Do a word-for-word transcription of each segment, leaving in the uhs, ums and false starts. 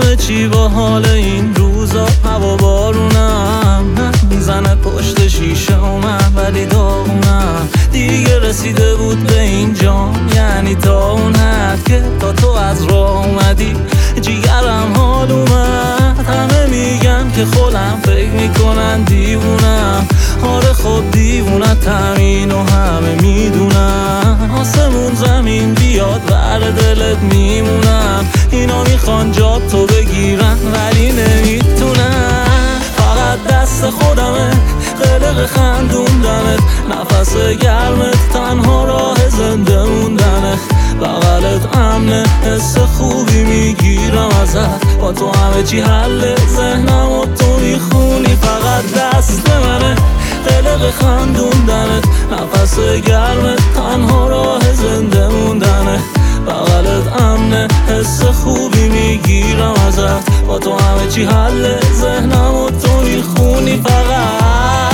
همه چی با حال این روزا. هوا بارونم میزنه پشت شیشه و من ولی داغونم. دیگه رسیده بود به این جام، یعنی تا اون حد که تا تو از راه اومدی جیگرم حال اومد. همه میگن که خودم فکر میکنن دیوونم، آره خب دیوونه تمین و همه میدونن. آسمون زمین بیاد بر دلت میمونم. اینا میخوان جا تو بگیرن ولی نمیتونن. فقط دست خودمه قلق خندوندنت، نفس گرمت تنها راه زنده موندنه. بغلت امنه حس خوبی میگیرم ازت، با تو همه چی حله ذهنم و تو میخونی. فقط دست منه قلق خندوندنت، نفس گرمت تنها راه زنده موندنه. بغلت امنه حس خوبی میگیرم ازت، با تو همه چی حله ذهنم و تو میخونی. فقط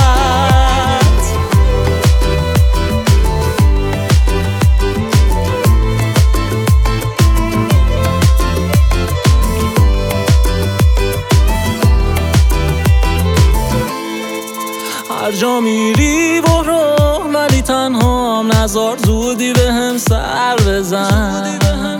هر جا میری برو ولی تنها هم نزار، زودی به هم سر بزن.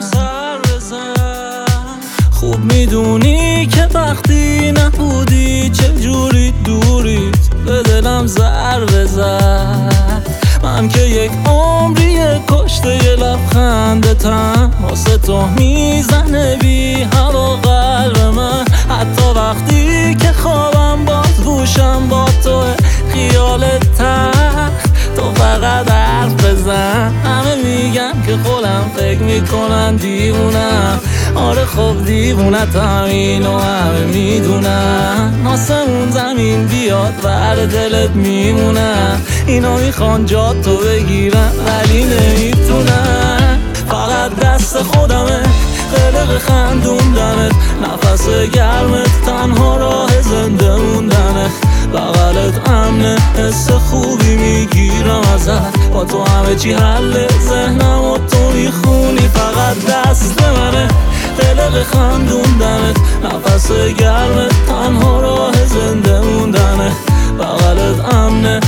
خوب میدونی که وقتی نبودی چجوری دوریت به دلم ضربه بزد. من که یک عمریه کشته یه لبخندتم، واسه تو میزنه بی هوا قلب من. حتی وقتی که خوابم باز گوشم با توه، خیالت تخت تو فقط حرف بزن. همه میگن که خودم فکر میکنن دیوونم، آره خب دیوونه تمین و همه میدونن. آسمون زمین بیاد بر دلت میمونن. اینا میخوان جا تو بگیرن ولی نمیتونن. فقط دست خودمه قلق خندوندنت، نفس گرمت تنها راه زنده موندنه. بغلت امنه حس خوبی میگیرم ازت، با تو همه چی حله ذهنم و تو میخونی. فقط دست منه قلق خندوندنت، نفس گرمت تنها راه زنده موندنه. بغلت امنه